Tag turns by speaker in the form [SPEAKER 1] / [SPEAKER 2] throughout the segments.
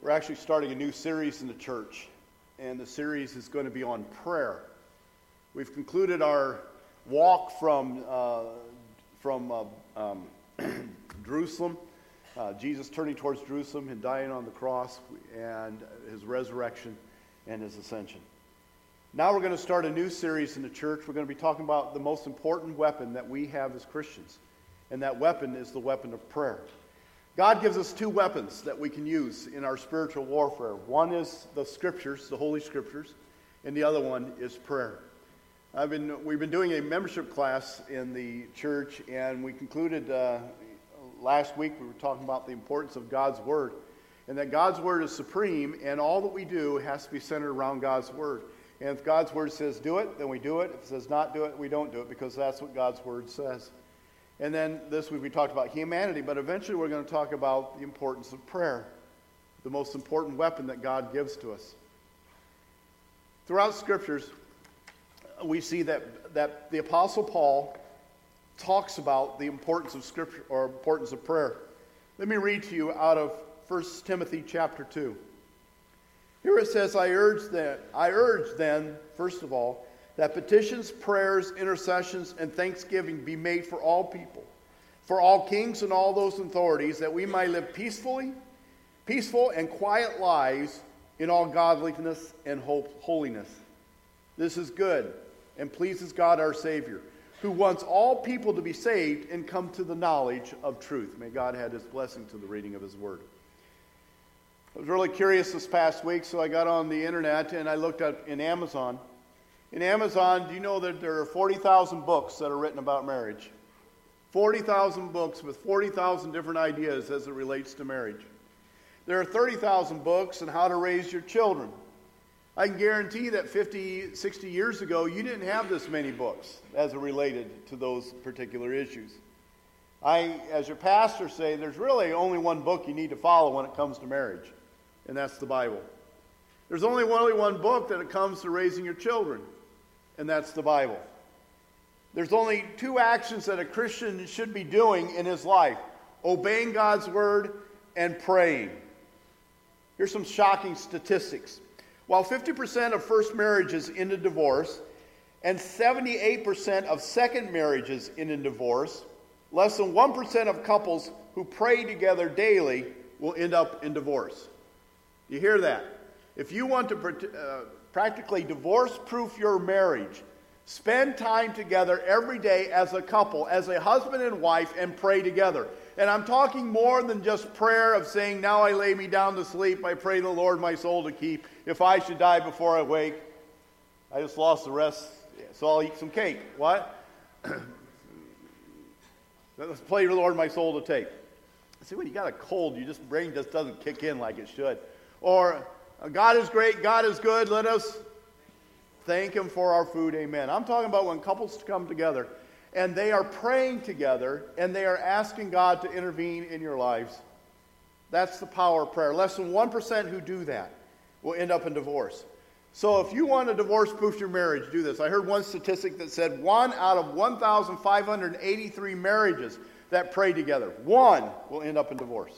[SPEAKER 1] We're actually starting a new series in the church, and the series is going to be on prayer. We've concluded our walk from Jerusalem, Jesus turning towards Jerusalem and dying on the cross, and his resurrection and his ascension. Now we're going to start a new series in the church. We're going to be talking about the most important weapon that we have as Christians, and that weapon is the weapon of prayer. God gives us two weapons that we can use in our spiritual warfare. One is the Scriptures, the Holy Scriptures, and the other one is prayer. We've been doing a membership class in the church, and we concluded last week. We were talking about the importance of God's Word, and that God's Word is supreme, and all that we do has to be centered around God's Word. And if God's Word says do it, then we do it. If it says not do it, we don't do it, because that's what God's Word says. And then this week we talked about humanity, but eventually we're going to talk about the importance of prayer, the most important weapon that God gives to us. Throughout Scriptures, we see that the Apostle Paul talks about the importance of Scripture, or importance of prayer. Let me read to you out of 1 Timothy chapter 2. Here it says, I urge then, first of all, that petitions, prayers, intercessions, and thanksgiving be made for all people, for all kings and all those authorities, that we might live peaceful and quiet lives in all godliness and holiness. This is good and pleases God our Savior, who wants all people to be saved and come to the knowledge of truth. May God add his blessing to the reading of his word. I was really curious this past week, so I got on the internet and I looked up in Amazon. In Amazon, do you know that there are 40,000 books that are written about marriage? 40,000 books with 40,000 different ideas as it relates to marriage. There are 30,000 books on how to raise your children. I can guarantee that 50, 60 years ago, you didn't have this many books as it related to those particular issues. I, as your pastor, say there's really only one book you need to follow when it comes to marriage, and that's the Bible. There's only one book that it comes to raising your children, and that's the Bible. There's only two actions that a Christian should be doing in his life: obeying God's word and praying. Here's some shocking statistics. While 50% of first marriages end in divorce and 78% of second marriages end in divorce, less than 1% of couples who pray together daily will end up in divorce. Do you hear that? If you want to practically divorce-proof your marriage, spend time together every day as a couple, as a husband and wife, and pray together. And I'm talking more than just prayer of saying, now I lay me down to sleep, I pray the Lord my soul to keep. If I should die before I wake, I just lost the rest, so I'll eat some cake. What? Let's pray the Lord my soul to take. See, when you got a cold, your brain just doesn't kick in like it should. Or, God is great, God is good, let us thank him for our food, amen. I'm talking about when couples come together and they are praying together and they are asking God to intervene in your lives. That's the power of prayer. Less than 1% who do that will end up in divorce. So if you want to divorce-proof your marriage, do this. I heard one statistic that said 1 out of 1,583 marriages that pray together, 1 will end up in divorce.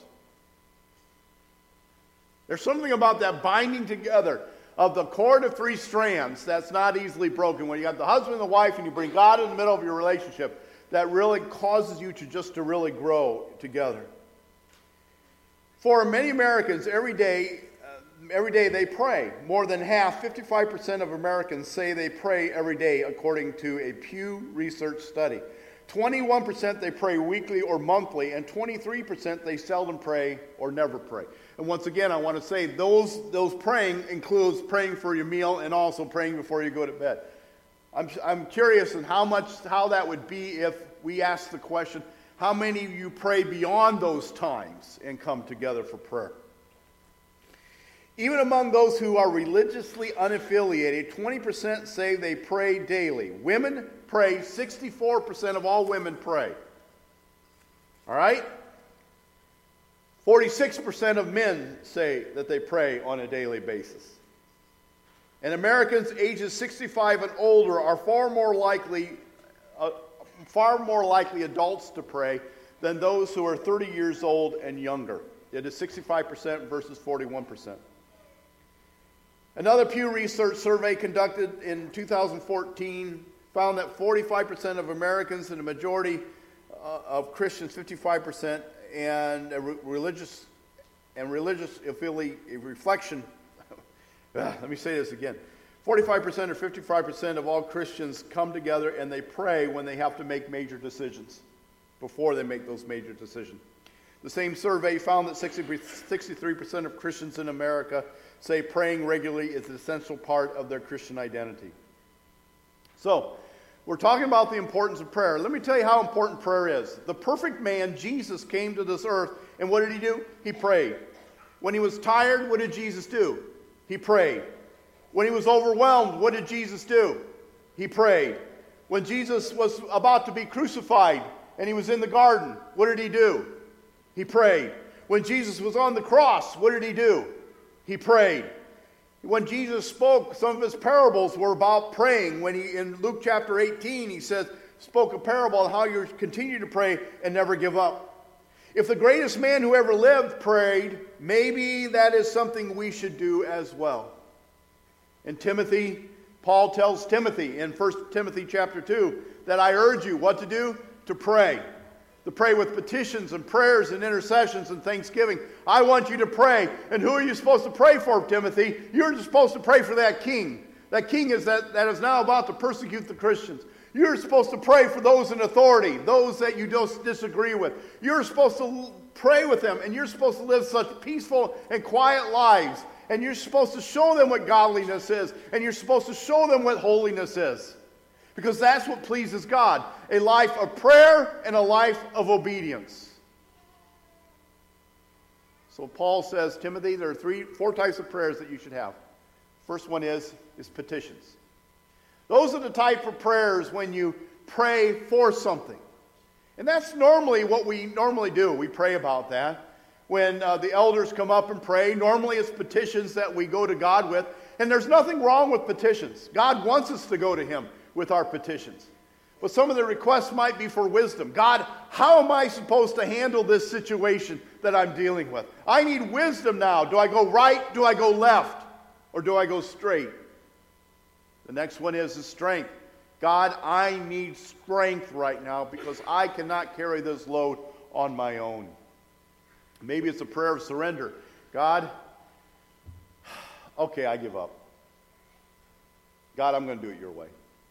[SPEAKER 1] There's something about that binding together of the cord of 3 strands that's not easily broken. When you have the husband and the wife and you bring God in the middle of your relationship, that really causes you to really grow together. For many Americans, every day they pray. More than half, 55% of Americans say they pray every day, according to a Pew Research study. 21% they pray weekly or monthly, and 23% they seldom pray or never pray. And once again, I want to say those praying includes praying for your meal and also praying before you go to bed. I'm curious in how that would be if we asked the question, how many of you pray beyond those times and come together for prayer? Even among those who are religiously unaffiliated, 20% say they pray daily. Women pray. 64% of all women pray. All right? 46% of men say that they pray on a daily basis. And Americans ages 65 and older are far more likely adults to pray than those who are 30 years old and younger. It is 65% versus 41%. Another Pew Research survey conducted in 2014 found that 45% of Americans and a majority of Christians, 55%, and religious reflection. Let me say this again. 45% or 55% of all Christians come together and they pray when they have to make major decisions, before they make those major decisions. The same survey found that 63% of Christians in America say praying regularly is an essential part of their Christian identity. So, we're talking about the importance of prayer. Let me tell you how important prayer is. The perfect man, Jesus, came to this earth, and what did he do? He prayed. When he was tired, what did Jesus do? He prayed. When he was overwhelmed, what did Jesus do? He prayed. When Jesus was about to be crucified and he was in the garden, what did he do? He prayed. When Jesus was on the cross, what did he do? He prayed. When Jesus spoke, some of his parables were about praying. When he, in Luke chapter 18, he says, spoke a parable on how you continue to pray and never give up. If the greatest man who ever lived prayed, maybe that is something we should do as well. In Timothy, Paul tells Timothy in 1 Timothy chapter 2 that I urge you what to do? To pray. To pray with petitions and prayers and intercessions and thanksgiving. I want you to pray. And who are you supposed to pray for, Timothy? You're supposed to pray for that king. That king is that is now about to persecute the Christians. You're supposed to pray for those in authority, those that you don't disagree with. You're supposed to pray with them, and you're supposed to live such peaceful and quiet lives. And you're supposed to show them what godliness is. And you're supposed to show them what holiness is. Because that's what pleases God. A life of prayer and a life of obedience. So Paul says, Timothy, there are four types of prayers that you should have. First one is petitions. Those are the type of prayers when you pray for something. And that's normally what we normally do. We pray about that. When the elders come up and pray, normally it's petitions that we go to God with. And there's nothing wrong with petitions. God wants us to go to Him with our petitions. But some of the requests might be for wisdom. God, how am I supposed to handle this situation that I'm dealing with? I need wisdom now. Do I go right? Do I go left? Or do I go straight? The next one is the strength. God, I need strength right now because I cannot carry this load on my own. Maybe it's a prayer of surrender. God, okay, I give up. God, I'm going to do it your way.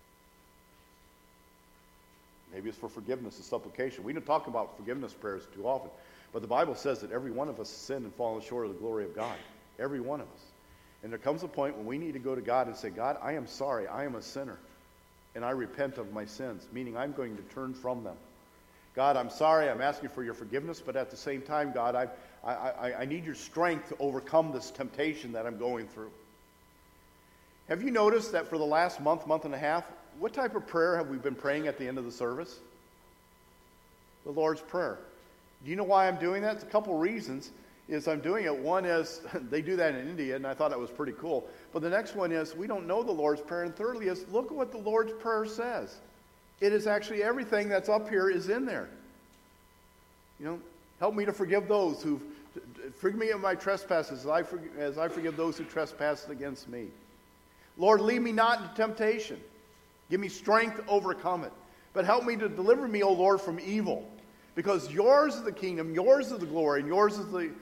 [SPEAKER 1] Maybe it's for forgiveness and supplication. We don't talk about forgiveness prayers too often. But the Bible says that every one of us has sinned and fallen short of the glory of God. Every one of us. And there comes a point when we need to go to God and say, God, I am sorry. I am a sinner. And I repent of my sins. Meaning I'm going to turn from them. God, I'm sorry. I'm asking for your forgiveness. But at the same time, God, I need your strength to overcome this temptation that I'm going through. Have you noticed that for the last month and a half, what type of prayer have we been praying at the end of the service? The Lord's Prayer. Do you know why I'm doing that? It's a couple reasons. I'm doing it. One is, they do that in India, and I thought that was pretty cool. But the next one is, we don't know the Lord's Prayer. And thirdly is, look at what the Lord's Prayer says. It is actually everything that's up here is in there. You know, help me to forgive those who, forgive me of my trespasses as I forgive those who trespass against me. Lord, lead me not into temptation. Give me strength to overcome it. But help me to deliver me, O Lord, from evil. Because yours is the kingdom, yours is the glory, and yours is the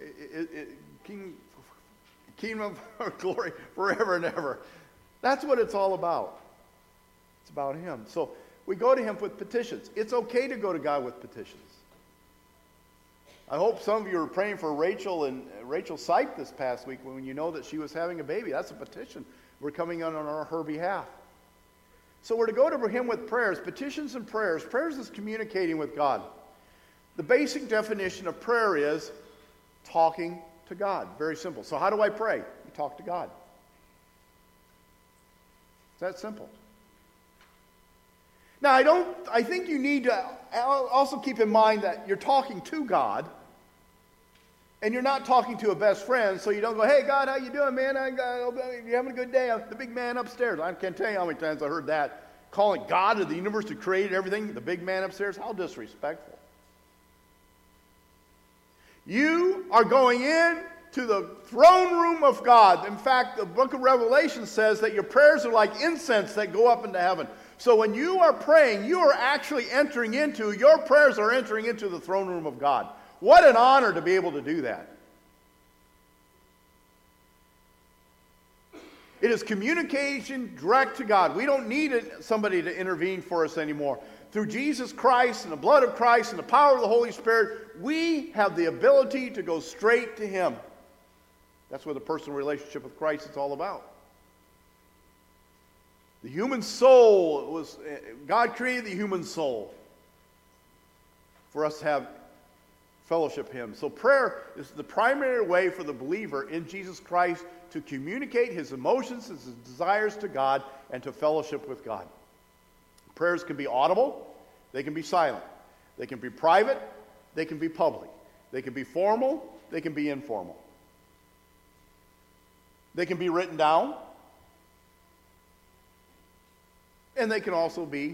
[SPEAKER 1] kingdom of glory forever and ever. That's what it's all about. It's about Him. So we go to Him with petitions. It's okay to go to God with petitions. I hope some of you were praying for Rachel and Rachel Sype this past week when you know that she was having a baby. That's a petition. We're coming on her behalf. So we're to go to Him with prayers, petitions and prayers. Prayers is communicating with God. The basic definition of prayer is talking to God. Very simple. So how do I pray? You talk to God. It's that simple. Now, I think you need to also keep in mind that you're talking to God, and you're not talking to a best friend, so you don't go, hey, God, how you doing, man? You having a good day? I'm the big man upstairs. I can't tell you how many times I heard that. Calling God of the universe who created everything, the big man upstairs. How disrespectful. You are going in to the throne room of God. In fact, the book of Revelation says that your prayers are like incense that go up into heaven. So when you are praying, you are actually your prayers are entering into the throne room of God. What an honor to be able to do that. It is communication direct to God. We don't need somebody to intervene for us anymore. Through Jesus Christ and the blood of Christ and the power of the Holy Spirit, we have the ability to go straight to Him. That's what the personal relationship with Christ is all about. The human soul, God created the human soul for us to have fellowship with Him. So prayer is the primary way for the believer in Jesus Christ to communicate his emotions, his desires to God, and to fellowship with God. Prayers can be audible, they can be silent, they can be private, they can be public, they can be formal, they can be informal. They can be written down, and they can also be,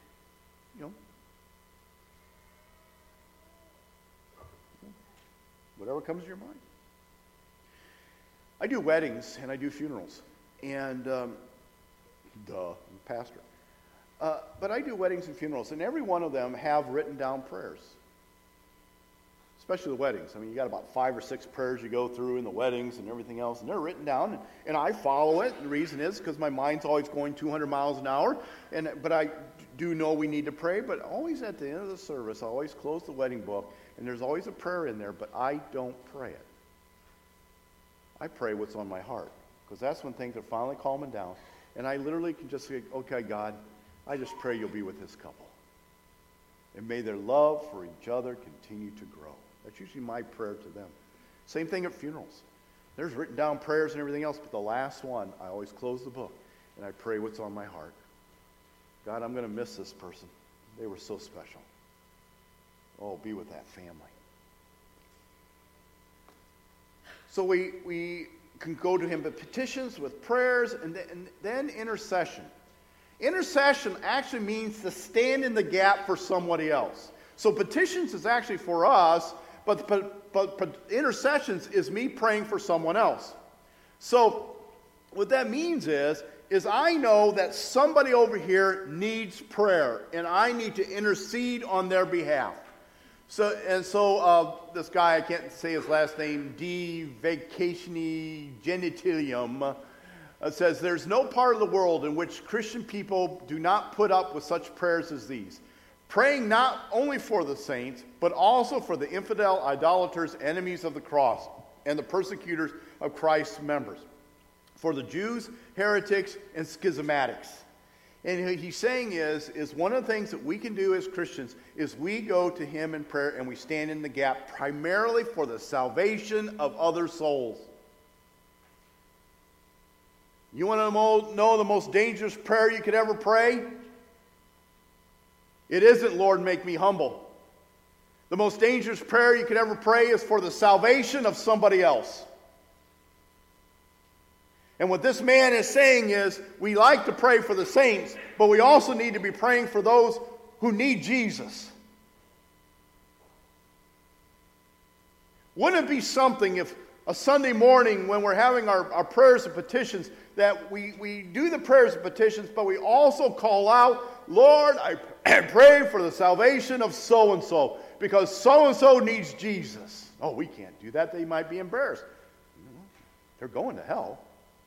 [SPEAKER 1] whatever comes to your mind. I do weddings and I do funerals, and I'm a pastor. But I do weddings and funerals, and every one of them have written down prayers. Especially the weddings. I mean, you got about 5 or 6 prayers you go through in the weddings and everything else, and they're written down, and I follow it. The reason is because my mind's always going 200 miles an hour, but I do know we need to pray, but always at the end of the service, I always close the wedding book, and there's always a prayer in there, but I don't pray it. I pray what's on my heart, because that's when things are finally calming down, and I literally can just say, okay, God, I just pray you'll be with this couple. And may their love for each other continue to grow. That's usually my prayer to them. Same thing at funerals. There's written down prayers and everything else, but the last one, I always close the book, and I pray what's on my heart. God, I'm going to miss this person. They were so special. Oh, be with that family. So we can go to Him with petitions, with prayers, and then intercession. Intercession actually means to stand in the gap for somebody else. So petitions is actually for us, but intercessions is me praying for someone else. So what that means is I know that somebody over here needs prayer, and I need to intercede on their behalf. So this guy, I can't say his last name, D. Vacationi Genitalium, says, there's no part of the world in which Christian people do not put up with such prayers as these. Praying not only for the saints, but also for the infidel, idolaters, enemies of the cross, and the persecutors of Christ's members. For the Jews, heretics, and schismatics. And what he's saying is one of the things that we can do as Christians is we go to Him in prayer and we stand in the gap primarily for the salvation of other souls. You want to know the most dangerous prayer you could ever pray? It isn't, Lord, make me humble. The most dangerous prayer you could ever pray is for the salvation of somebody else. And what this man is saying is, we like to pray for the saints, but we also need to be praying for those who need Jesus. Wouldn't it be something if a Sunday morning when we're having our prayers and petitions, that we do the prayers and petitions, but we also call out, Lord, I pray for the salvation of so-and-so, because so-and-so needs Jesus. Oh, we can't do that. They might be embarrassed. They're going to hell.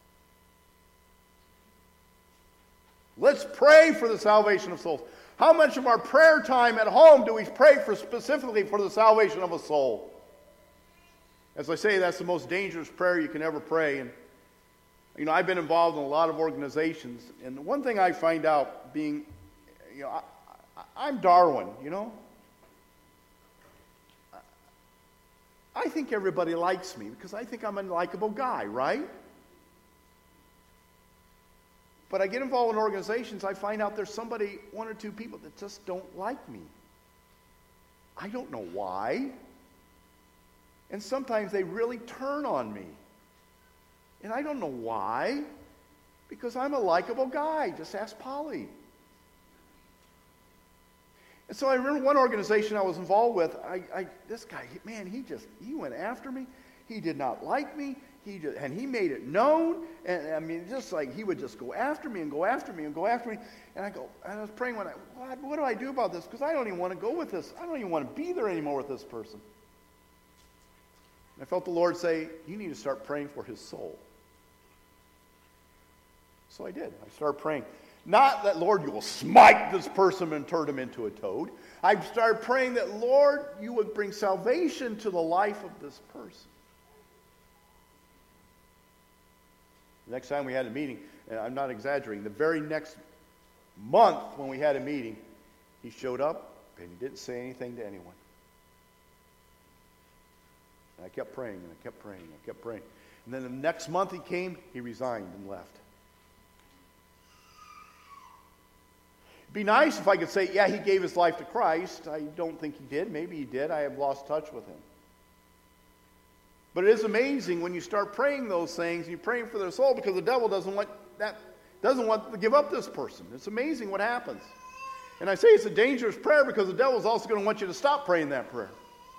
[SPEAKER 1] Let's pray for the salvation of souls. How much of our prayer time at home do we pray for specifically for the salvation of a soul? As I say, that's the most dangerous prayer you can ever pray. And, I've been involved in a lot of organizations. And the one thing I find out being, I'm Darwin, I think everybody likes me because I think I'm a likable guy, right? But I get involved in organizations, I find out there's one or two people that just don't like me. I don't know why. And sometimes they really turn on me. And I don't know why. Because I'm a likable guy. Just ask Polly. And so I remember one organization I was involved with, this guy, man, he went after me. He did not like me. And he made it known. And I mean, just like he would just go after me and go after me and go after me. And I was praying God, what do I do about this? Because I don't even want to go with this. I don't even want to be there anymore with this person. And I felt the Lord say, you need to start praying for his soul. So I did. I started praying. Not that, Lord, you will smite this person and turn him into a toad. I started praying that, Lord, you would bring salvation to the life of this person. The next time we had a meeting, and I'm not exaggerating, the very next month when we had a meeting, he showed up and he didn't say anything to anyone. And I kept praying and I kept praying and I kept praying. And then the next month he came, he resigned and left. It'd be nice if I could say, yeah, he gave his life to Christ. I don't think he did. Maybe he did. I have lost touch with him. But it is amazing when you start praying those things, and you're praying for their soul, because the devil doesn't want to give up this person. It's amazing what happens. And I say it's a dangerous prayer because the devil is also going to want you to stop praying that prayer.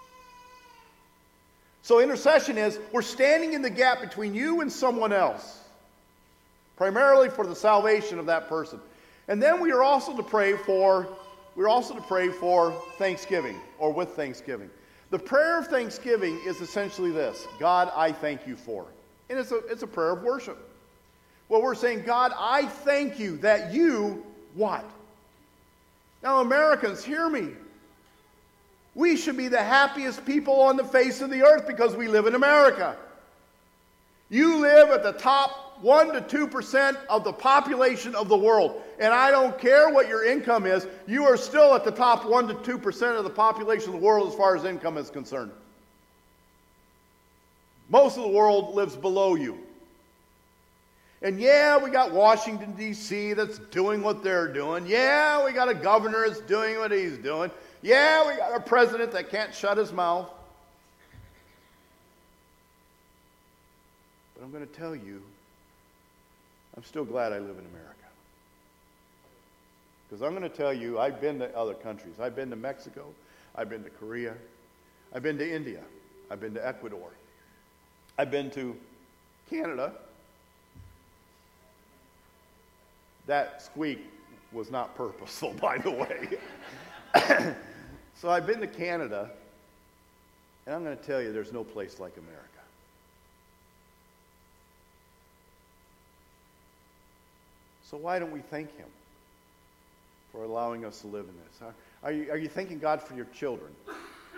[SPEAKER 1] So intercession is, we're standing in the gap between you and someone else, primarily for the salvation of that person. And then we are also to pray for thanksgiving, or with thanksgiving. The prayer of thanksgiving is essentially this: God, I thank you for. And it's a prayer of worship. Well, we're saying, God, I thank you that you what? Now, Americans, hear me. We should be the happiest people on the face of the earth because we live in America. You live at the top 1% to 2% of the population of the world. And I don't care what your income is, you are still at the top 1% to 2% of the population of the world as far as income is concerned. Most of the world lives below you. And yeah, we got Washington, D.C. that's doing what they're doing. Yeah, we got a governor that's doing what he's doing. Yeah, we got a president that can't shut his mouth. But I'm going to tell you, I'm still glad I live in America. Because I'm going to tell you, I've been to other countries. I've been to Mexico. I've been to Korea. I've been to India. I've been to Ecuador. I've been to Canada. That squeak was not purposeful, by the way. So I've been to Canada, and I'm going to tell you, there's no place like America. So why don't we thank him for allowing us to live in this? Are you thanking God for your children? You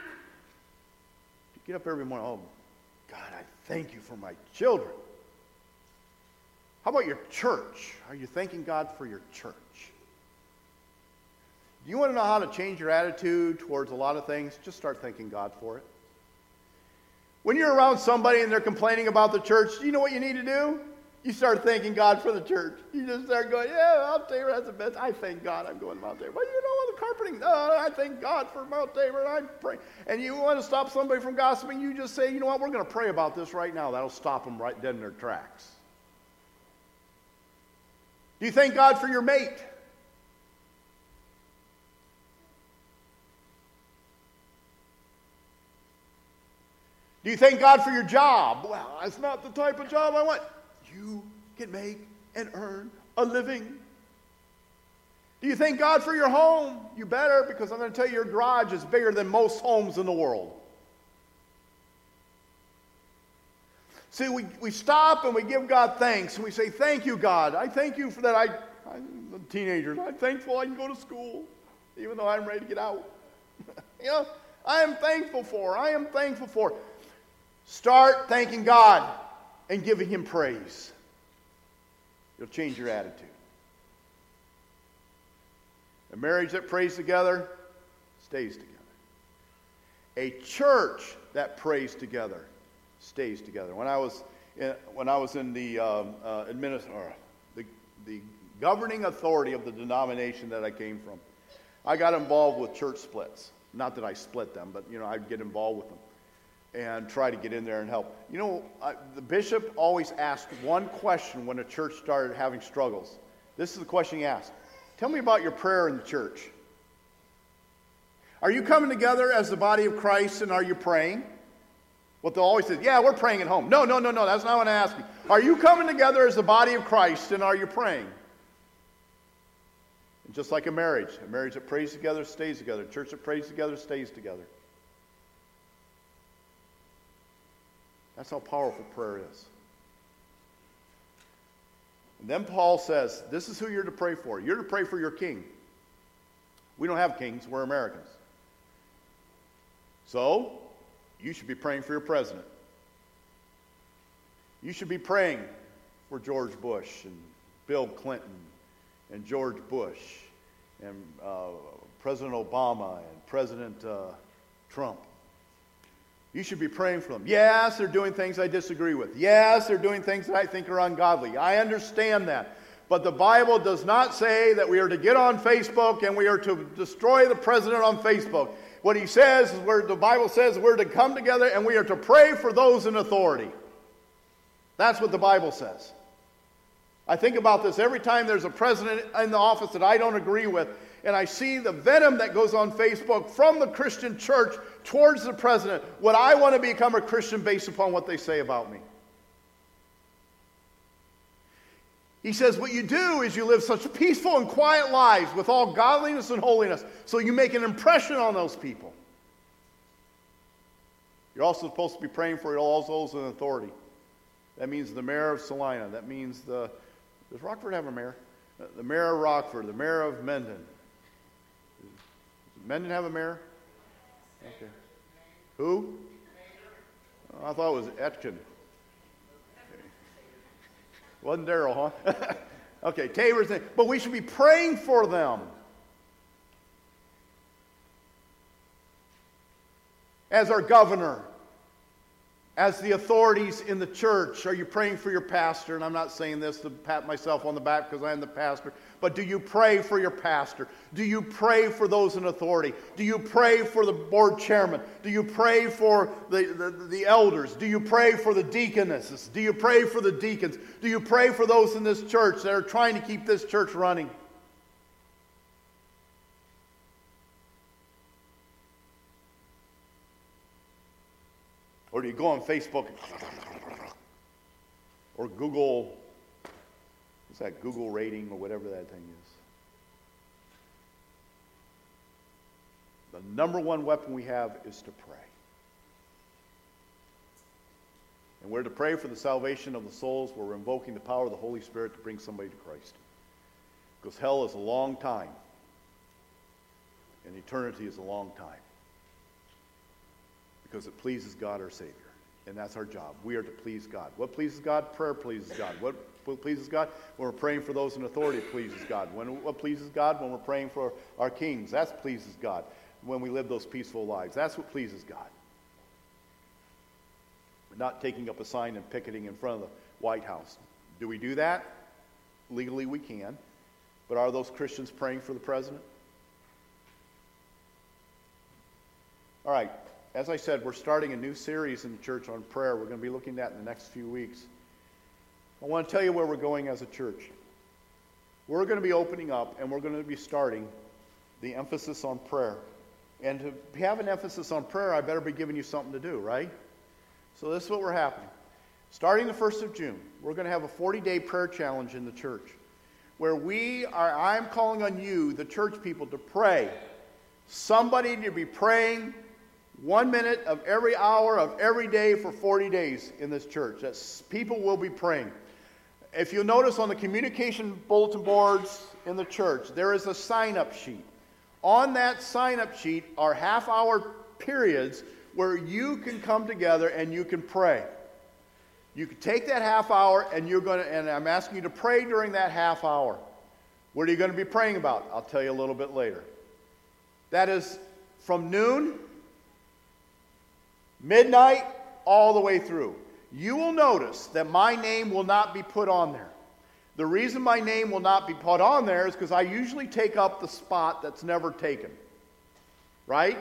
[SPEAKER 1] get up every morning, oh, God, I thank you for my children. How about your church? Are you thanking God for your church? Do you want to know how to change your attitude towards a lot of things? Just start thanking God for it. When you're around somebody and they're complaining about the church, do you know what you need to do? You start thanking God for the church. You just start going, yeah, Mount Tabor has the best. I thank God I'm going to Mount Tabor. Well, you know, the carpeting, I thank God for Mount Tabor, and I pray. And you want to stop somebody from gossiping, you just say, you know what, we're going to pray about this right now. That'll stop them right dead in their tracks. Do you thank God for your mate? Do you thank God for your job? Well, that's not the type of job I want. You can make and earn a living. Do you thank God for your home? You better, because I'm going to tell you, your garage is bigger than most homes in the world. See, we stop and we give God thanks, and we say, thank you, God. I thank you for that. I'm a teenager. I'm thankful I can go to school, even though I'm ready to get out. I am thankful for. Start thanking God and giving him praise. It'll change your attitude. A marriage that prays together stays together. A church that prays together stays together. When I was in the governing authority of the denomination that I came from, I got involved with church splits. Not that I split them, but I'd get involved with them and try to get in there and help. The bishop always asked one question when a church started having struggles. This is the question he asked: tell me about your prayer in the church. Are you coming together as the body of Christ, and are you praying? What they'll always say, yeah, we're praying at home. No, that's not what I'm asking. Are you coming together as the body of Christ, and are you praying? And just like a marriage that prays together stays together. A church that prays together stays together. That's how powerful prayer is. And then Paul says, this is who you're to pray for. You're to pray for your king. We don't have kings, we're Americans. So, you should be praying for your president. You should be praying for George Bush and Bill Clinton and George Bush and President Obama and President Trump. You should be praying for them. Yes, they're doing things I disagree with. Yes, they're doing things that I think are ungodly. I understand that. But the Bible does not say that we are to get on Facebook and we are to destroy the president on Facebook. What he says is where the Bible says we're to come together and we are to pray for those in authority. That's what the Bible says. I think about this every time there's a president in the office that I don't agree with, and I see the venom that goes on Facebook from the Christian church towards the president. Would I want to become a Christian based upon what they say about me? He says what you do is you live such peaceful and quiet lives with all godliness and holiness, so you make an impression on those people. You're also supposed to be praying for all those in authority. That means the mayor of Salina. That means does Rockford have a mayor? The mayor of Rockford, the mayor of Mendon. Does Mendon have a mayor? Okay. Who? Oh, I thought it was Etkin. Wasn't Darrell, huh? Okay, Tabor's name. But we should be praying for them. As our governor, as the authorities in the church, are you praying for your pastor? And I'm not saying this to pat myself on the back because I am the pastor, but do you pray for your pastor? Do you pray for those in authority? Do you pray for the board chairman? Do you pray for the elders? Do you pray for the deaconesses? Do you pray for the deacons? Do you pray for those in this church that are trying to keep this church running? Or do you go on Facebook or Google, what's that, Google rating or whatever that thing is? The number one weapon we have is to pray. And we're to pray for the salvation of the souls. We're invoking the power of the Holy Spirit to bring somebody to Christ. Because hell is a long time. And eternity is a long time. Because it pleases God our Savior. And that's our job. We are to please God. What pleases God? Prayer pleases God. What pleases God? When we're praying for those in authority, it pleases God. What pleases God? When we're praying for our kings, that pleases God. When we live those peaceful lives, that's what pleases God. We're not taking up a sign and picketing in front of the White House. Do we do that? Legally we can. But are those Christians praying for the president? All right. As I said, we're starting a new series in the church on prayer. We're going to be looking at in the next few weeks. I want to tell you where we're going as a church. We're going to be opening up and we're going to be starting the emphasis on prayer. And to have an emphasis on prayer, I better be giving you something to do, right? So this is what we're happening. Starting the 1st of June, we're going to have a 40-day prayer challenge in the church where I'm calling on you, the church people, to pray. Somebody to be praying 1 minute of every hour of every day for 40 days in this church. That's, people will be praying. If you'll notice on the communication bulletin boards in the church, there is a sign-up sheet. On that sign-up sheet are half-hour periods where you can come together and you can pray. You can take that half hour and I'm asking you to pray during that half hour. What are you going to be praying about? I'll tell you a little bit later. That is from noon, midnight, all the way through. You will notice that my name will not be put on there. The reason my name will not be put on there is because I usually take up the spot that's never taken. Right?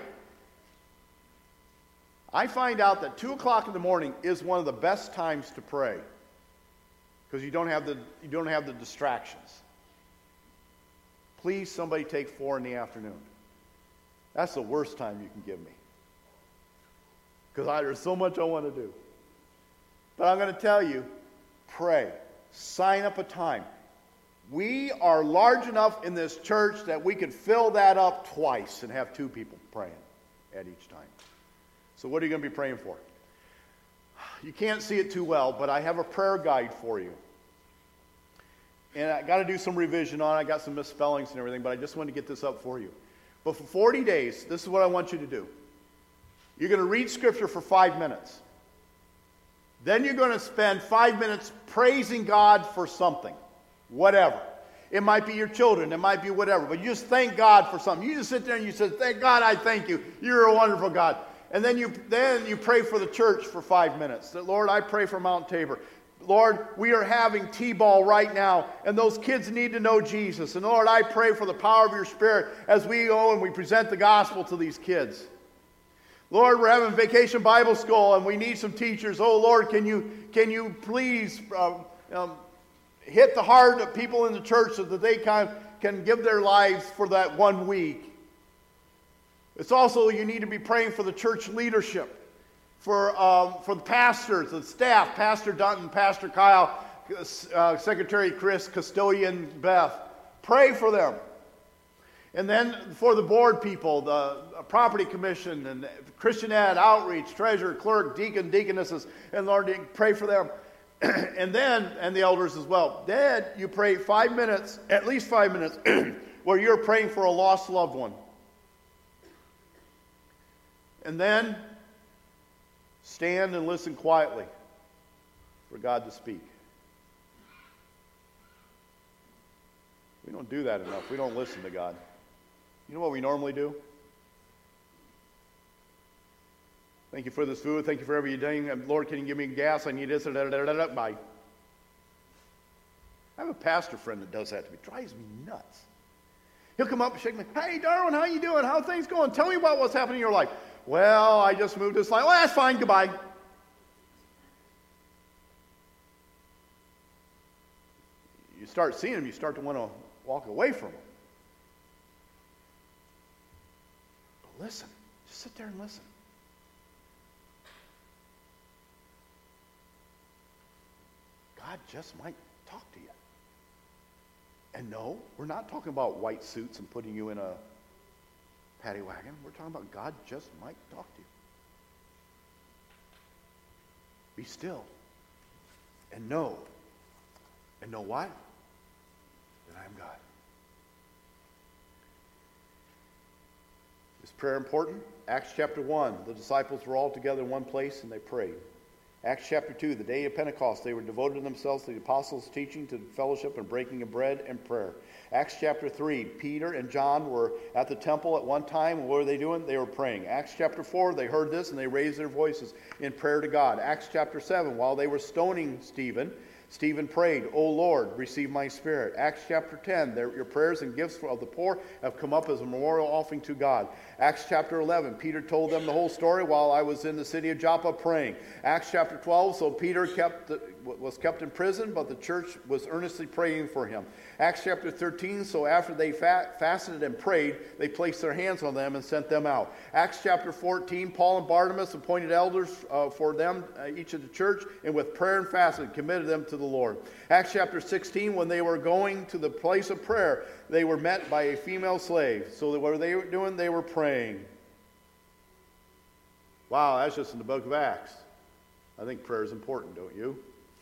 [SPEAKER 1] I find out that 2 o'clock in the morning is one of the best times to pray because you don't have the distractions. Please, somebody take 4 in the afternoon. That's the worst time you can give me. Because there's so much I want to do. But I'm going to tell you, pray. Sign up a time. We are large enough in this church that we could fill that up twice and have 2 people praying at each time. So what are you going to be praying for? You can't see it too well, but I have a prayer guide for you. And I got to do some revision on it. I got some misspellings and everything, but I just want to get this up for you. But for 40 days, this is what I want you to do. You're going to read Scripture for 5 minutes. Then you're going to spend 5 minutes praising God for something, whatever. It might be your children. It might be whatever. But you just thank God for something. You just sit there and you say, thank God, I thank you. You're a wonderful God. And then you pray for the church for 5 minutes. That, Lord, I pray for Mount Tabor. Lord, we are having T-ball right now, and those kids need to know Jesus. And Lord, I pray for the power of your Spirit as we go and we present the gospel to these kids. Lord, we're having Vacation Bible School, and we need some teachers. Oh, Lord, can you please hit the heart of people in the church so that they can give their lives for that 1 week? It's also, you need to be praying for the church leadership. For the pastors, the staff, Pastor Dunton, Pastor Kyle, Secretary Chris, Custodian Beth. Pray for them. And then for the board people, the property commission, and Christian Ed, outreach, treasurer, clerk, deacon, deaconesses, and Lord, pray for them. And the elders as well. Then you pray 5 minutes, at least 5 minutes, where you're praying for a lost loved one. And then stand and listen quietly for God to speak. We don't do that enough. We don't listen to God. You know what we normally do? Thank you for this food. Thank you for everything you're doing. Lord, can you give me gas? I need this. Bye. I have a pastor friend that does that to me. It drives me nuts. He'll come up and shake me. Hey, Darwin, how you doing? How are things going? Tell me about what's happening in your life. Well, I just moved this line. Well, that's fine. Goodbye. You start seeing him, you start to want to walk away from him. But listen. Just sit there and listen. God just might talk to you. And no, we're not talking about white suits and putting you in a paddy wagon. We're talking about God just might talk to you. Be still and know. And know what? That I am God. Is prayer important? Acts chapter 1, the disciples were all together in one place and they prayed. Acts chapter 2, the day of Pentecost, they were devoted themselves to the apostles' teaching, to fellowship and breaking of bread and prayer. Acts chapter 3, Peter and John were at the temple at one time. What were they doing? They were praying. Acts chapter 4, they heard this and they raised their voices in prayer to God. Acts chapter 7, while they were stoning Stephen, Stephen prayed, O Lord, receive my spirit. Acts chapter 10, your prayers and gifts of the poor have come up as a memorial offering to God. Acts chapter 11, Peter told them the whole story while I was in the city of Joppa praying. Acts chapter 12, so Peter was kept in prison, but the church was earnestly praying for him. Acts chapter 13, so after they fasted and prayed, they placed their hands on them and sent them out. Acts chapter 14, Paul and Barnabas appointed elders for them, each of the church, and with prayer and fasting committed them to the Lord. Acts chapter 16, when they were going to the place of prayer, they were met by a female slave. So what were they doing? They were praying. Wow, that's just in the book of Acts. I think prayer is important, don't you?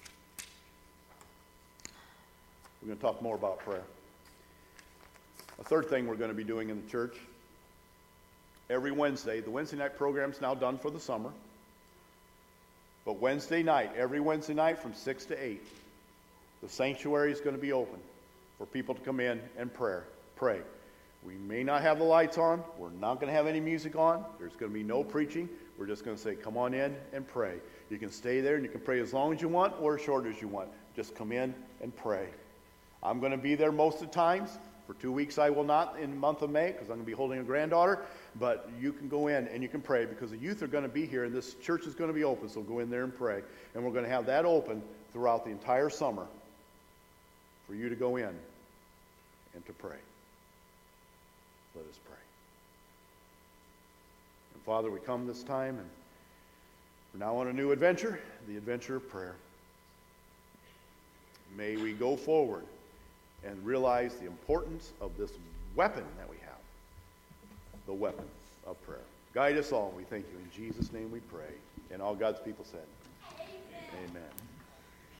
[SPEAKER 1] We're going to talk more about prayer. A third thing we're going to be doing in the church, every Wednesday, the Wednesday night program's now done for the summer, but Wednesday night, every Wednesday night from 6 to 8, the sanctuary is going to be open for people to come in and pray. We may not have the lights on. We're not going to have any music on. There's going to be no preaching. We're just going to say, come on in and pray. You can stay there and you can pray as long as you want or as short as you want. Just come in and pray. I'm going to be there most of the times. For 2 weeks I will not in the month of May because I'm going to be holding a granddaughter. But you can go in and you can pray because the youth are going to be here and this church is going to be open. So go in there and pray. And we're going to have that open throughout the entire summer for you to go in and to pray. Let us pray. Father, we come this time, and we're now on a new adventure, the adventure of prayer. May we go forward and realize the importance of this weapon that we have, the weapon of prayer. Guide us all, we thank you. In Jesus' name we pray. And all God's people said, Amen. Amen.